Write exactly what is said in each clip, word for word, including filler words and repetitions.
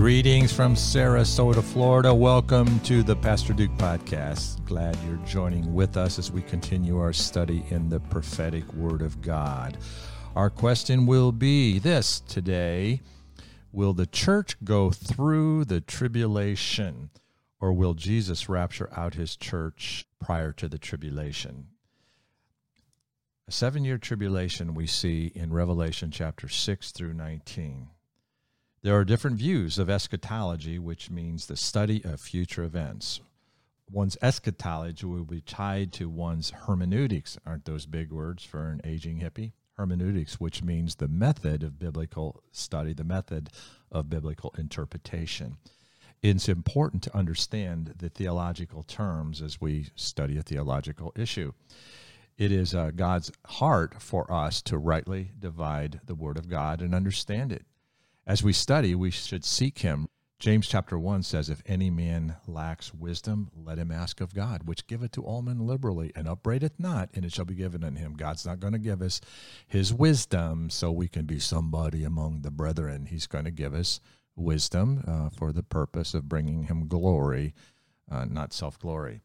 Greetings from Sarasota, Florida. Welcome to the Pastor Duke Podcast. Glad you're joining with us as we continue our study in the prophetic Word of God. Our question will be this today: will the church go through the tribulation, or will Jesus rapture out his church prior to the tribulation? A seven-year tribulation we see in Revelation chapter six through nineteen. There are different views of eschatology, which means the study of future events. One's eschatology will be tied to one's hermeneutics. Aren't those big words for an aging hippie? Hermeneutics, which means the method of biblical study, the method of biblical interpretation. It's important to understand the theological terms as we study a theological issue. It is uh, God's heart for us to rightly divide the Word of God and understand it. As we study, we should seek him. James chapter one says, if any man lacks wisdom, let him ask of God, which giveth to all men liberally, and upbraideth not, and it shall be given unto him. God's not going to give us his wisdom so we can be somebody among the brethren. He's going to give us wisdom uh, for the purpose of bringing him glory, uh, not self-glory.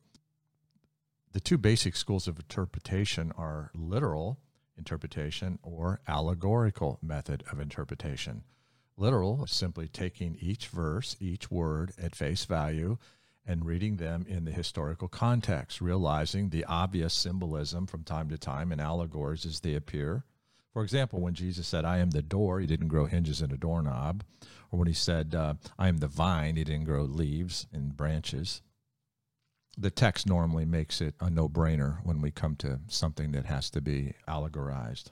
The two basic schools of interpretation are literal interpretation or allegorical method of interpretation. Literal is simply taking each verse, each word at face value and reading them in the historical context, realizing the obvious symbolism from time to time in allegories as they appear. For example, when Jesus said, I am the door, he didn't grow hinges in a doorknob. Or when he said, uh, I am the vine, he didn't grow leaves and branches. The text normally makes it a no-brainer when we come to something that has to be allegorized.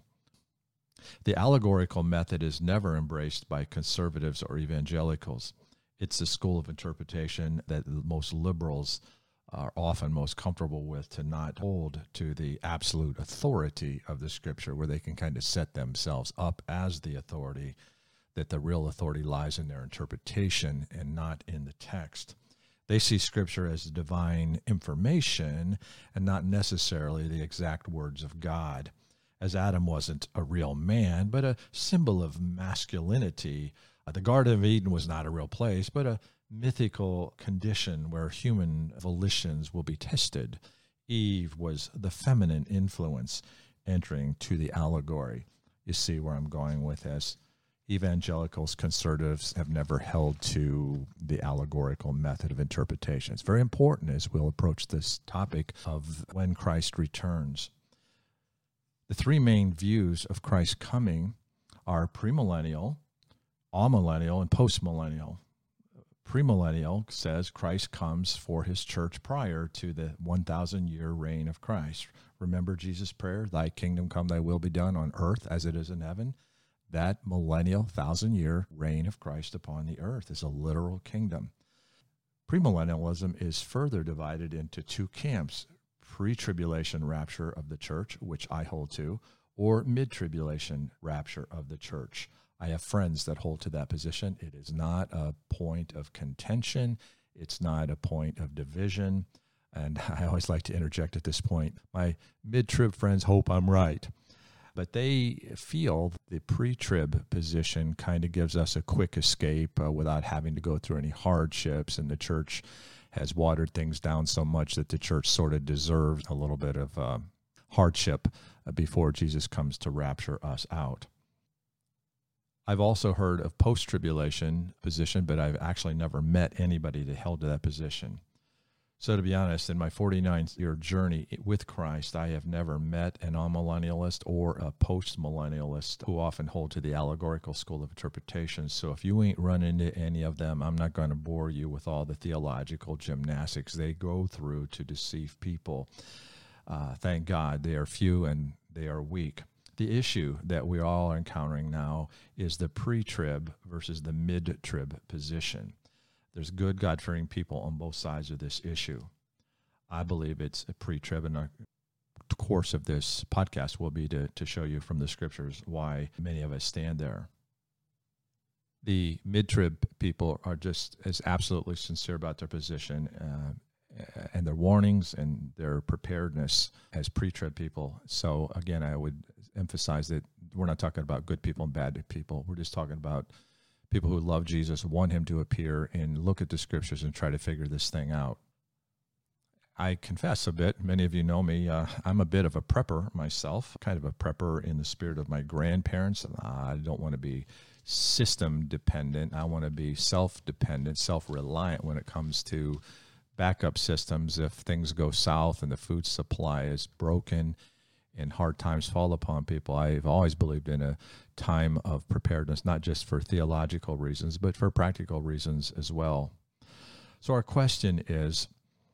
The allegorical method is never embraced by conservatives or evangelicals. It's the school of interpretation that most liberals are often most comfortable with, to not hold to the absolute authority of the Scripture, where they can kind of set themselves up as the authority, that the real authority lies in their interpretation and not in the text. They see Scripture as divine information and not necessarily the exact words of God. As Adam wasn't a real man, but a symbol of masculinity, uh, the Garden of Eden was not a real place, but a mythical condition where human volitions will be tested. Eve was the feminine influence entering to the allegory. You see where I'm going with this? Evangelicals, conservatives have never held to the allegorical method of interpretation. It's very important as we'll approach this topic of when Christ returns. The three main views of Christ's coming are premillennial, amillennial, and postmillennial. Premillennial says Christ comes for his church prior to the one thousand year reign of Christ. Remember Jesus' prayer, thy kingdom come, thy will be done on earth as it is in heaven? That millennial, thousand-year reign of Christ upon the earth is a literal kingdom. Premillennialism is further divided into two camps: pre-tribulation rapture of the church, which I hold to, or mid-tribulation rapture of the church. I have friends that hold to that position. It is not a point of contention. It's not a point of division. And I always like to interject at this point. My mid-trib friends hope I'm right. But they feel the pre-trib position kind of gives us a quick escape uh, without having to go through any hardships, and the church has watered things down so much that the church sort of deserves a little bit of uh, hardship before Jesus comes to rapture us out. I've also heard of post-tribulation position, but I've actually never met anybody that held to that position. So to be honest, in my forty-nine year journey with Christ, I have never met an amillennialist or a post-millennialist who often hold to the allegorical school of interpretation. So if you ain't run into any of them, I'm not going to bore you with all the theological gymnastics they go through to deceive people. Uh, thank God they are few and they are weak. The issue that we all are encountering now is the pre-trib versus the mid-trib position. There's good, God-fearing people on both sides of this issue. I believe it's a pre-trib, and the course of this podcast will be to, to show you from the Scriptures why many of us stand there. The mid-trib people are just as absolutely sincere about their position uh, and their warnings and their preparedness as pre-trib people. So, again, I would emphasize that we're not talking about good people and bad people. We're just talking about People who love Jesus want him to appear and look at the scriptures and try to figure this thing out. I confess a bit. Many of you know me. Uh, I'm a bit of a prepper myself, kind of a prepper in the spirit of my grandparents. Uh, I don't want to be system dependent. I want to be self-dependent, self-reliant when it comes to backup systems. If things go south and the food supply is broken and hard times fall upon people, I've always believed in a time of preparedness, not just for theological reasons, but for practical reasons as well. So our question is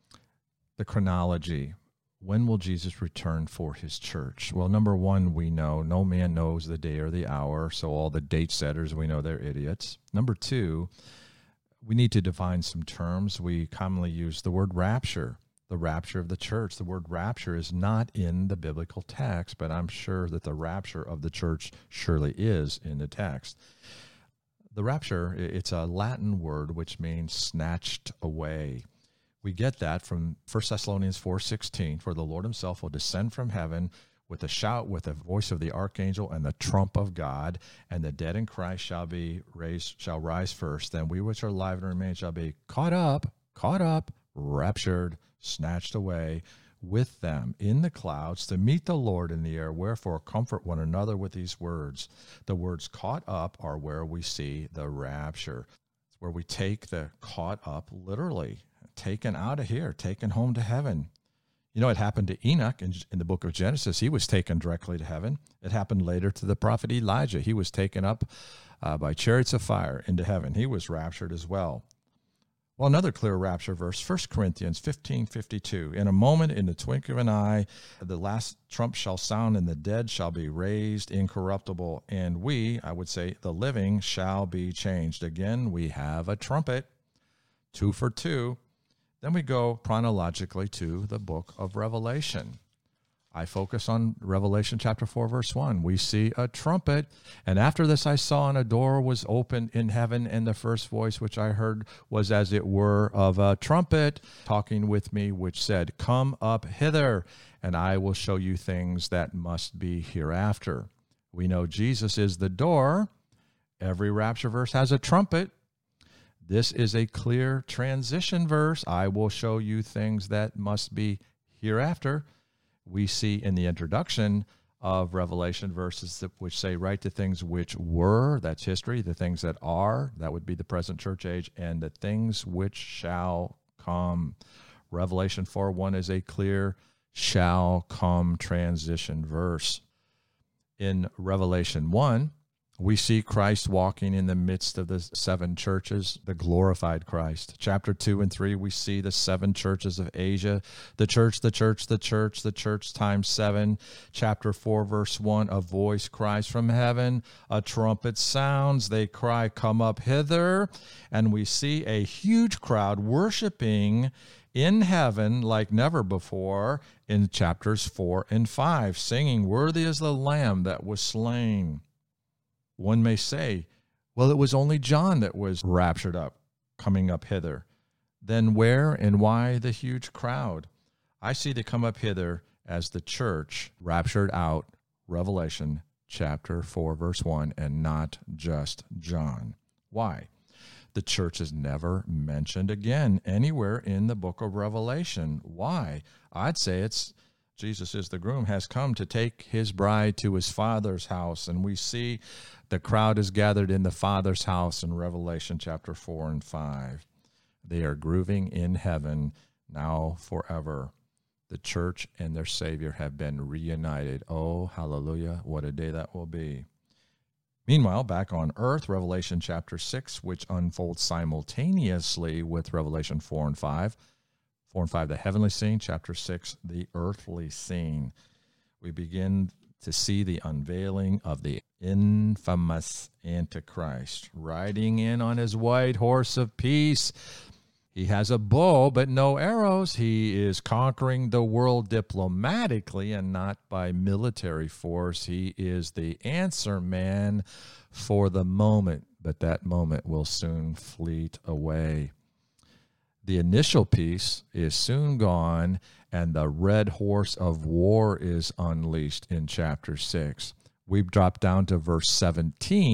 the chronology. When will Jesus return for his church? Well, number one, we know no man knows the day or the hour, so all the date setters, we know they're idiots. Number two, we need to define some terms. We commonly use the word rapture, the rapture of the church. The word rapture is not in the biblical text, but I'm sure that the rapture of the church surely is in the text. The rapture, it's a Latin word which means snatched away. We get that from First Thessalonians four sixteen, for the Lord himself will descend from heaven with a shout, with the voice of the archangel and the trump of God, and the dead in Christ shall be raised, shall rise first. Then we which are alive and remain shall be caught up, caught up, raptured, snatched away with them in the clouds to meet the Lord in the air. Wherefore comfort one another with these words. The words caught up are where we see the rapture. It's where we take the caught up literally, taken out of here, taken home to heaven. You know, it happened to Enoch in, in the book of Genesis. He was taken directly to heaven. It happened later to the prophet Elijah. He was taken up uh, by chariots of fire into heaven. He was raptured as well. Well, another clear rapture verse, First Corinthians fifteen fifty-two. In a moment, in the twinkling of an eye, the last trump shall sound, and the dead shall be raised incorruptible. And we, I would say, the living shall be changed. Again, we have a trumpet, two for two. Then we go chronologically to the book of Revelation. I focus on Revelation chapter four, verse one. We see a trumpet, and after this I saw, and a door was opened in heaven, and the first voice which I heard was as it were of a trumpet talking with me, which said, Come up hither, and I will show you things that must be hereafter. We know Jesus is the door. Every rapture verse has a trumpet. This is a clear transition verse. I will show you things that must be hereafter. We see in the introduction of Revelation verses that, which say, write the things which were, that's history, the things that are, that would be the present church age, and the things which shall come. Revelation four one is a clear shall come transition verse. In Revelation one, we see Christ walking in the midst of the seven churches, the glorified Christ. Chapter two and three, we see the seven churches of Asia, the church, the church, the church, the church times seven. Chapter four, verse one, a voice cries from heaven, a trumpet sounds, they cry, come up hither. And we see a huge crowd worshiping in heaven like never before in chapters four and five, singing, worthy is the Lamb that was slain. One may say, well, it was only John that was raptured up, coming up hither. Then where and why the huge crowd? I see the come up hither as the church raptured out, Revelation chapter four, verse one, and not just John. Why? The church is never mentioned again anywhere in the book of Revelation. Why? I'd say it's Jesus is the groom, has come to take his bride to his Father's house. And we see the crowd is gathered in the Father's house in Revelation chapter four and five. They are grooving in heaven now forever. The church and their Savior have been reunited. Oh, hallelujah, what a day that will be. Meanwhile, back on earth, Revelation chapter six, which unfolds simultaneously with Revelation four and five. four and five, the heavenly scene. Chapter six, the earthly scene. We begin to see the unveiling of the infamous Antichrist, riding in on his white horse of peace. He has a bow, but no arrows. He is conquering the world diplomatically and not by military force. He is the answer man for the moment, but that moment will soon fleet away. The initial peace is soon gone, and the red horse of war is unleashed in chapter six. We've dropped down to verse seventeen,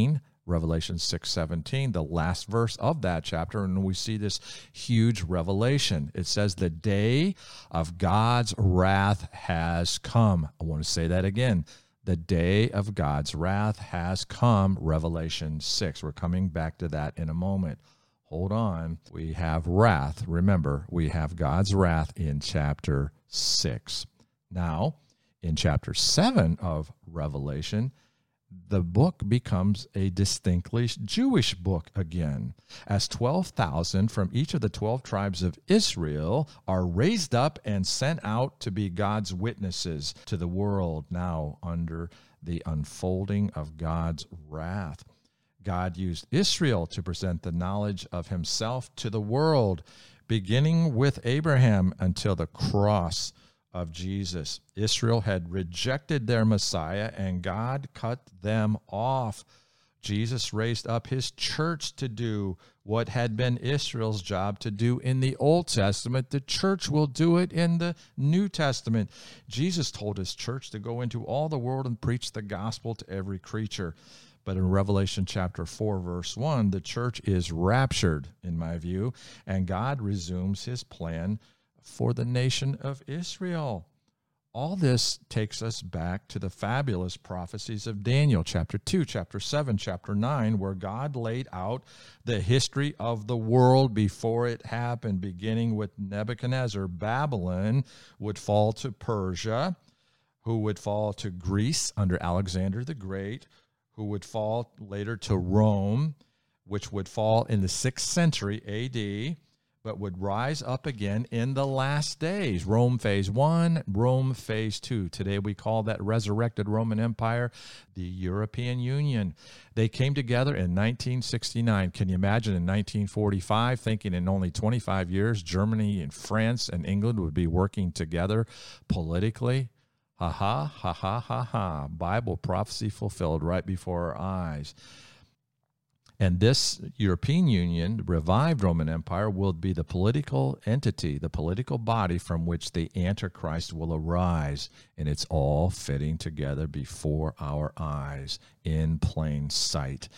Revelation six seventeen, the last verse of that chapter, and we see this huge revelation. It says, the day of God's wrath has come. I want to say that again. The day of God's wrath has come, Revelation six. We're coming back to that in a moment. Hold on. We have wrath. Remember, we have God's wrath in chapter six. Now, in chapter seven of Revelation, the book becomes a distinctly Jewish book again, as twelve thousand from each of the twelve tribes of Israel are raised up and sent out to be God's witnesses to the world now under the unfolding of God's wrath. God used Israel to present the knowledge of himself to the world, beginning with Abraham until the cross of Jesus. Israel had rejected their Messiah, and God cut them off. Jesus raised up his church to do what had been Israel's job to do in the Old Testament. The church will do it in the New Testament. Jesus told his church to go into all the world and preach the gospel to every creature. But in Revelation chapter four, verse one, the church is raptured, in my view, and God resumes his plan for the nation of Israel. All this takes us back to the fabulous prophecies of Daniel, chapter two, chapter seven, chapter nine, where God laid out the history of the world before it happened, beginning with Nebuchadnezzar. Babylon would fall to Persia, who would fall to Greece under Alexander the Great, who would fall later to Rome, which would fall in the sixth century A D, but would rise up again in the last days. Rome phase one, Rome phase two. Today we call that resurrected Roman Empire the European Union. They came together in nineteen sixty-nine. Can you imagine in nineteen forty-five, thinking in only twenty-five years, Germany and France and England would be working together politically? Ha ha, ha ha, ha ha. Bible prophecy fulfilled right before our eyes. And this European Union, revived Roman Empire, will be the political entity, the political body from which the Antichrist will arise. And it's all fitting together before our eyes in plain sight.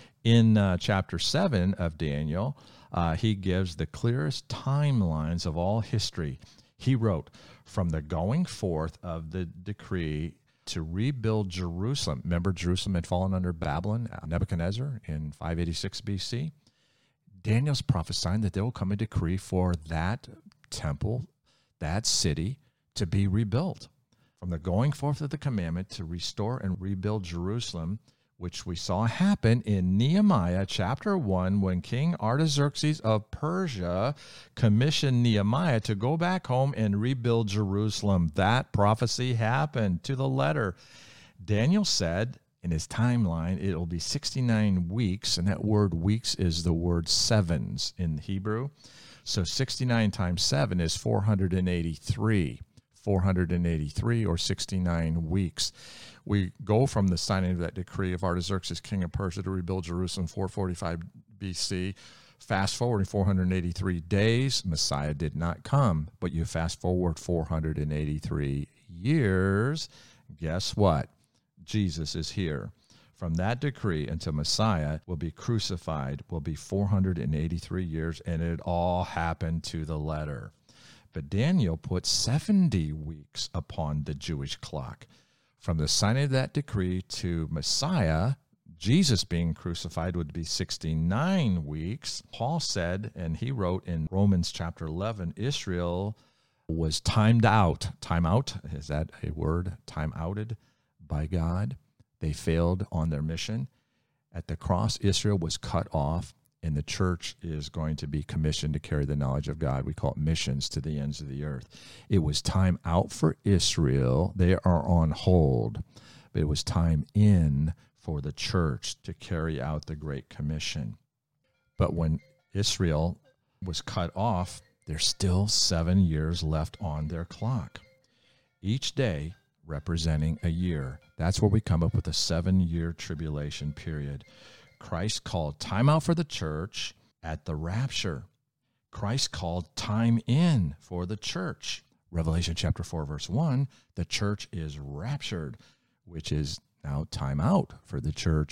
In uh, chapter seven of Daniel, uh, he gives the clearest timelines of all history. He wrote, from the going forth of the decree to rebuild Jerusalem. Remember, Jerusalem had fallen under Babylon, Nebuchadnezzar, in five eighty-six B C. Daniel's prophesying that there will come a decree for that temple, that city, to be rebuilt. From the going forth of the commandment to restore and rebuild Jerusalem, which we saw happen in Nehemiah chapter one, when King Artaxerxes of Persia commissioned Nehemiah to go back home and rebuild Jerusalem. That prophecy happened to the letter. Daniel said in his timeline, it will be sixty-nine weeks, and that word weeks is the word sevens in Hebrew. So sixty-nine times seven is four hundred eighty-three. four hundred eighty-three or sixty-nine weeks. We go from the signing of that decree of Artaxerxes, king of Persia, to rebuild Jerusalem, four forty-five B C. Fast forward four hundred eighty-three days, Messiah did not come. But you fast forward four hundred eighty-three years, guess what? Jesus is here. From that decree until Messiah will be crucified will be four hundred eighty-three years, and it all happened to the letter. But Daniel put seventy weeks upon the Jewish clock. From the signing of that decree to Messiah, Jesus being crucified, would be sixty-nine weeks. Paul said, and he wrote in Romans chapter eleven, Israel was timed out. Time out, is that a word? Time outed by God. They failed on their mission. At the cross, Israel was cut off, and the church is going to be commissioned to carry the knowledge of God. We call it missions to the ends of the earth. It was time out for Israel. They are on hold. But it was time in for the church to carry out the Great Commission. But when Israel was cut off, there's still seven years left on their clock. Each day representing a year. That's where we come up with a seven-year tribulation period. Christ called time out for the church at the rapture. Christ called time in for the church. Revelation chapter four, verse one, the church is raptured, which is now time out for the church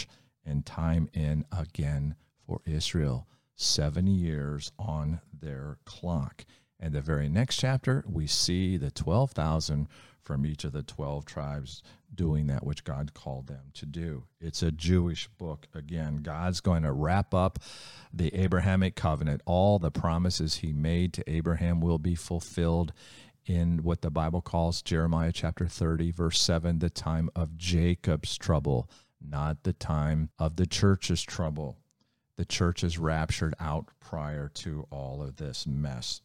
and time in again for Israel. Seven years on their clock. And the very next chapter, we see the twelve thousand from each of the twelve tribes doing that which God called them to do. It's a Jewish book. Again, God's going to wrap up the Abrahamic covenant. All the promises he made to Abraham will be fulfilled in what the Bible calls Jeremiah chapter thirty, verse seven, the time of Jacob's trouble, not the time of the church's trouble. The church is raptured out prior to all of this mess.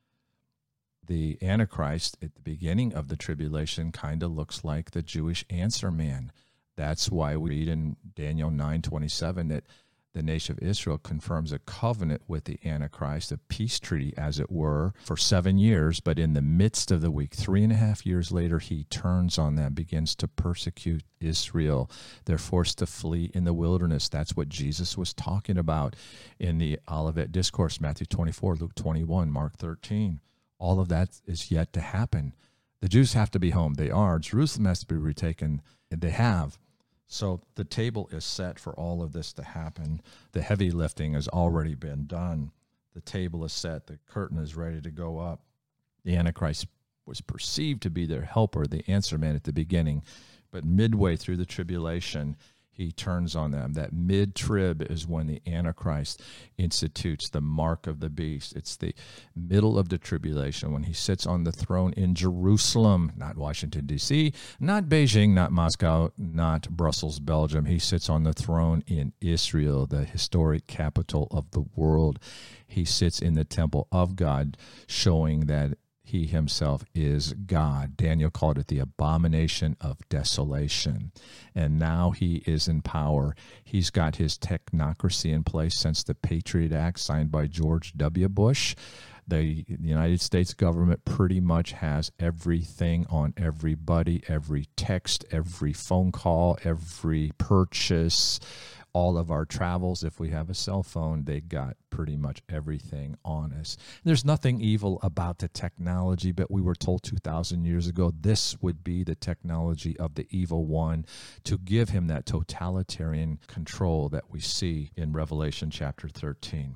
The Antichrist at the beginning of the tribulation kind of looks like the Jewish answer man. That's why we read in Daniel nine twenty-seven that the nation of Israel confirms a covenant with the Antichrist, a peace treaty, as it were, for seven years. But in the midst of the week, three and a half years later, he turns on them, begins to persecute Israel. They're forced to flee in the wilderness. That's what Jesus was talking about in the Olivet Discourse, Matthew twenty-four, Luke twenty-one, Mark thirteen. All of that is yet to happen. The Jews have to be home. They are. Jerusalem has to be retaken. They have. So the table is set for all of this to happen. The heavy lifting has already been done. The table is set. The curtain is ready to go up. The Antichrist was perceived to be their helper, the answer man at the beginning. But midway through the tribulation, he turns on them. That mid-trib is when the Antichrist institutes the mark of the beast. It's the middle of the tribulation when he sits on the throne in Jerusalem, not Washington, D C, not Beijing, not Moscow, not Brussels, Belgium. He sits on the throne in Israel, the historic capital of the world. He sits in the temple of God, showing that he himself is God. Daniel called it the abomination of desolation. And now he is in power. He's got his technocracy in place since the Patriot Act signed by George W. Bush. The United States government pretty much has everything on everybody, every text, every phone call, every purchase, all of our travels. If we have a cell phone, they got pretty much everything on us. There's nothing evil about the technology, but we were told two thousand years ago this would be the technology of the evil one to give him that totalitarian control that we see in Revelation chapter thirteen.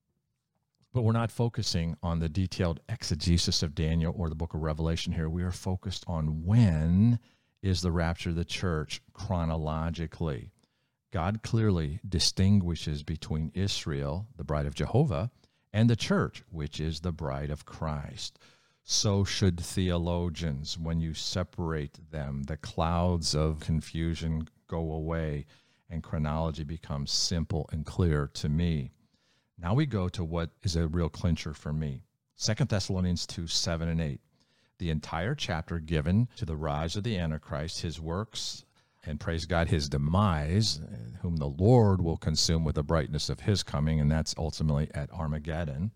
But we're not focusing on the detailed exegesis of Daniel or the book of Revelation here. We are focused on when is the rapture of the church chronologically. God clearly distinguishes between Israel, the bride of Jehovah, and the church, which is the bride of Christ. So should theologians. When you separate them, the clouds of confusion go away and chronology becomes simple and clear to me. Now we go to what is a real clincher for me. Second Thessalonians two, seven and eight. The entire chapter given to the rise of the Antichrist, his works, and praise God, his demise, whom the Lord will consume with the brightness of his coming, and that's ultimately at Armageddon.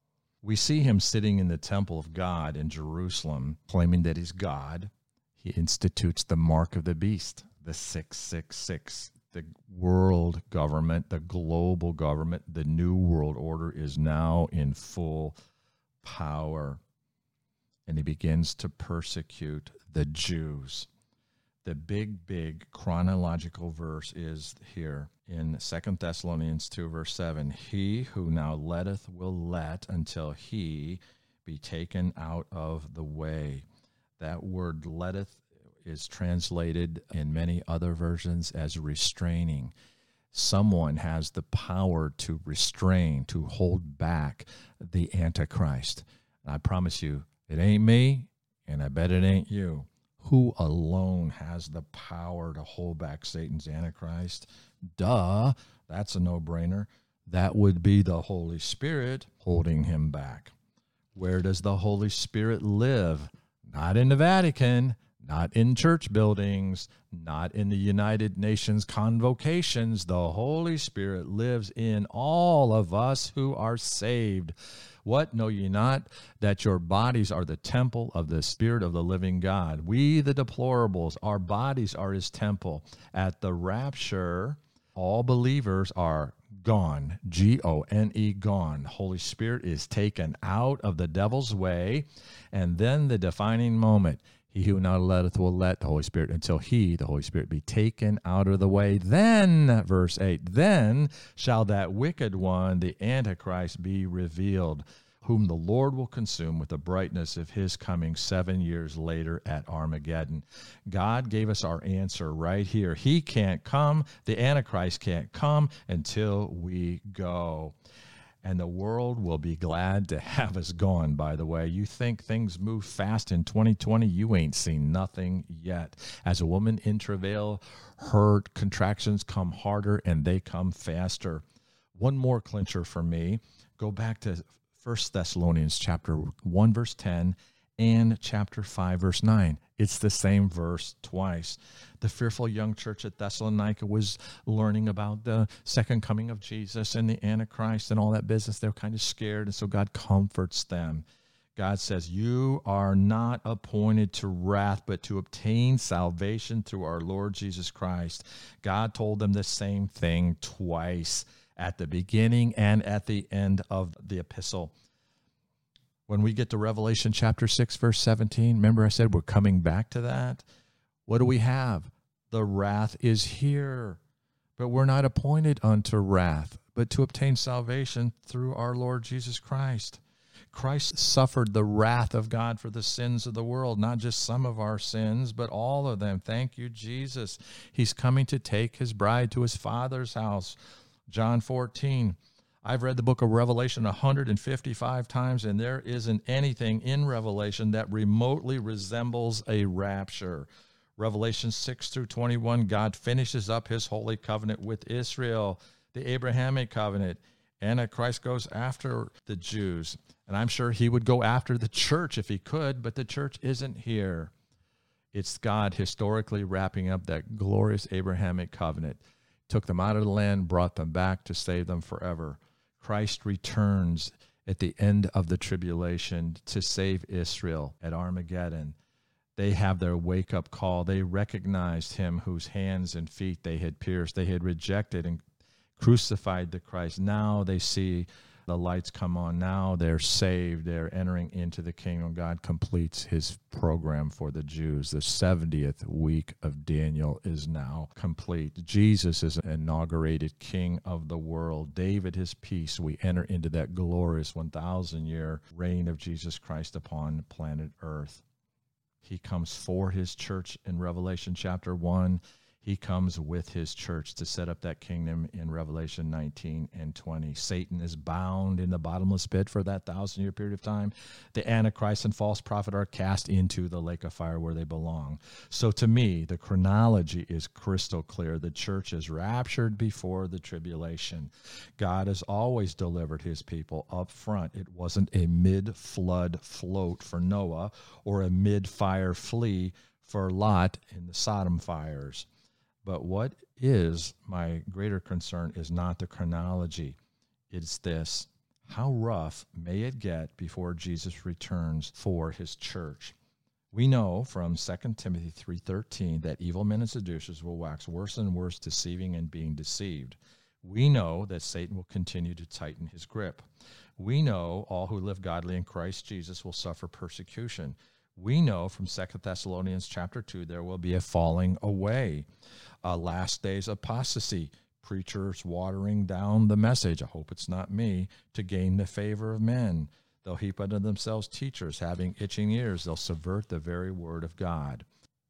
We see him sitting in the temple of God in Jerusalem, claiming that he's God. He institutes the mark of the beast, the six six six. The world government, the global government, the new world order is now in full power. And he begins to persecute the Jews. The big, big chronological verse is here in Second Thessalonians two, verse seven. He who now letteth will let until he be taken out of the way. That word letteth is translated in many other versions as restraining. Someone has the power to restrain, to hold back the Antichrist. And I promise you, it ain't me, and I bet it ain't you. Who alone has the power to hold back Satan's Antichrist? Duh, that's a no-brainer. That would be the Holy Spirit holding him back. Where does the Holy Spirit live? Not in the Vatican, not in church buildings, not in the United Nations convocations. The Holy Spirit lives in all of us who are saved. What? Know ye not that your bodies are the temple of the Spirit of the living God? We, the deplorables, our bodies are his temple. At the rapture, all believers are gone, G O N E, gone. Holy Spirit is taken out of the devil's way, and then the defining moment, He who now letteth will let the Holy Spirit until he, the Holy Spirit, be taken out of the way. Then, verse eight, then shall that wicked one, the Antichrist, be revealed, whom the Lord will consume with the brightness of his coming seven years later at Armageddon. God gave us our answer right here. He can't come, the Antichrist can't come until we go. And the world will be glad to have us gone, by the way. You think things move fast in twenty twenty? You ain't seen nothing yet. As a woman in travail, her contractions come harder and they come faster. One more clincher for me. Go back to First Thessalonians chapter one, verse ten, and chapter five, verse nine. It's the same verse twice. The fearful young church at Thessalonica was learning about the second coming of Jesus and the Antichrist and all that business. They're kind of scared, and so God comforts them. God says, you are not appointed to wrath, but to obtain salvation through our Lord Jesus Christ. God told them the same thing twice, at the beginning and at the end of the epistle. When we get to Revelation chapter six, verse seventeen, remember I said we're coming back to that? What do we have? The wrath is here, but we're not appointed unto wrath, but to obtain salvation through our Lord Jesus Christ. Christ suffered the wrath of God for the sins of the world, not just some of our sins, but all of them. Thank you, Jesus. He's coming to take his bride to his Father's house. John fourteen. I've read the book of Revelation one hundred fifty-five times, and there isn't anything in Revelation that remotely resembles a rapture. Revelation six through twenty-one, God finishes up his holy covenant with Israel, the Abrahamic covenant. Antichrist goes after the Jews, and I'm sure he would go after the church if he could, but the church isn't here. It's God historically wrapping up that glorious Abrahamic covenant. Took them out of the land, brought them back to save them forever. Christ returns at the end of the tribulation to save Israel at Armageddon. They have their wake-up call. They recognized him whose hands and feet they had pierced. They had rejected and crucified the Christ. Now they see the lights come on. Now they're saved. They're entering into the kingdom. God completes his program for the Jews. The seventieth week of Daniel is now complete. Jesus is inaugurated King of the world. David, his peace. We enter into that glorious one thousand year reign of Jesus Christ upon planet Earth. He comes for his church in Revelation chapter one. He comes with his church to set up that kingdom in Revelation nineteen and twenty. Satan is bound in the bottomless pit for that thousand-year period of time. The Antichrist and false prophet are cast into the lake of fire where they belong. So to me, the chronology is crystal clear. The church is raptured before the tribulation. God has always delivered his people up front. It wasn't a mid-flood float for Noah or a mid-fire flee for Lot in the Sodom fires. But what is my greater concern is not the chronology. It's this: how rough may it get before Jesus returns for his church? We know from Second Timothy three thirteen that evil men and seducers will wax worse and worse, deceiving and being deceived. We know that Satan will continue to tighten his grip. We know all who live godly in Christ Jesus will suffer persecution. We know from Second Thessalonians chapter two there will be a falling away, a last days apostasy, preachers watering down the message, I hope it's not me, to gain the favor of men. They'll heap unto themselves teachers, having itching ears. They'll subvert the very word of God.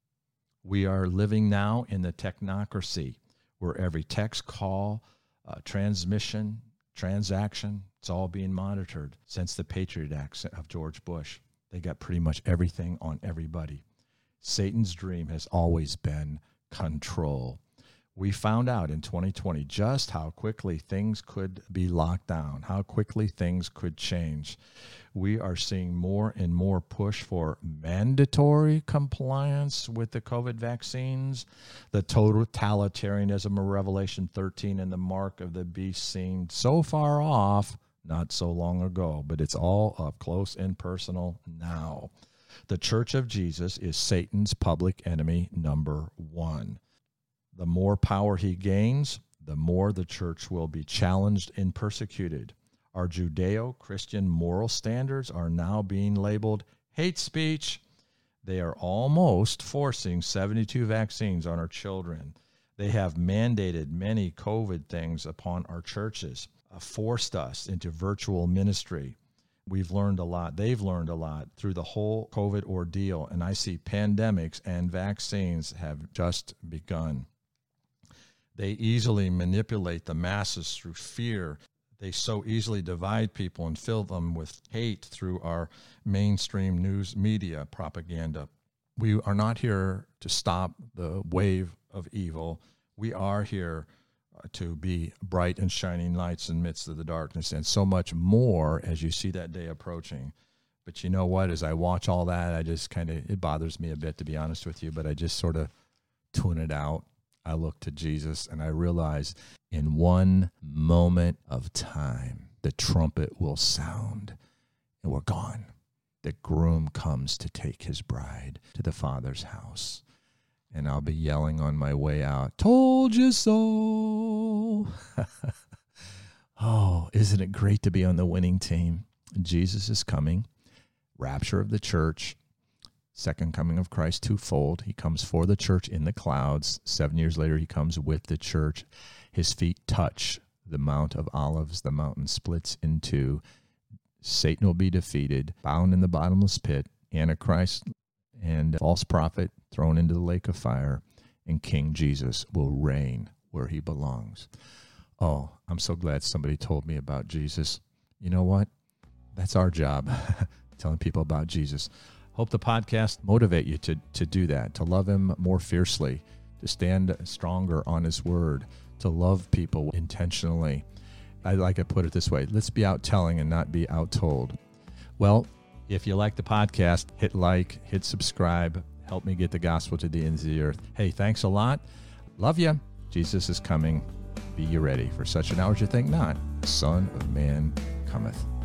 We are living now in the technocracy, where every text, call, uh, transmission, transaction, it's all being monitored since the Patriot Act of George Bush. They got pretty much everything on everybody. Satan's dream has always been control. We found out in twenty twenty just how quickly things could be locked down, how quickly things could change. We are seeing more and more push for mandatory compliance with the COVID vaccines. The totalitarianism of Revelation thirteen and the mark of the beast seemed so far off not so long ago, but it's all up close and personal now. The Church of Jesus is Satan's public enemy number one. The more power he gains, the more the church will be challenged and persecuted. Our Judeo-Christian moral standards are now being labeled hate speech. They are almost forcing seventy-two vaccines on our children. They have mandated many COVID things upon our churches, uh, forced us into virtual ministry. We've learned a lot. They've learned a lot through the whole COVID ordeal, and I see pandemics and vaccines have just begun. They easily manipulate the masses through fear. They so easily divide people and fill them with hate through our mainstream news media propaganda. We are not here to stop the wave of evil. We are here uh, to be bright and shining lights in the midst of the darkness, and so much more as you see that day approaching. But you know what? As I watch all that, I just kind of, it bothers me a bit, to be honest with you, but I just sort of tune it out. I look to Jesus and I realize in one moment of time, the trumpet will sound and we're gone. The groom comes to take his bride to the Father's house. And I'll be yelling on my way out, "Told you so." Oh, isn't it great to be on the winning team? Jesus is coming. Rapture of the church. Second coming of Christ twofold. He comes for the church in the clouds. Seven years later, he comes with the church. His feet touch the Mount of Olives. The mountain splits in two. Satan will be defeated, bound in the bottomless pit. Antichrist and false prophet thrown into the lake of fire, and King Jesus will reign where he belongs. Oh, I'm so glad somebody told me about Jesus. You know what? That's our job, telling people about Jesus. Hope the podcast motivate you to, to do that, to love him more fiercely, to stand stronger on his word, to love people intentionally. I like to put it this way: let's be out telling and not be out told. Well, if you like the podcast, hit like, hit subscribe, help me get the gospel to the ends of the earth. Hey, thanks a lot. Love you. Jesus is coming. Be you ready. For such an hour as you think not, the Son of Man cometh.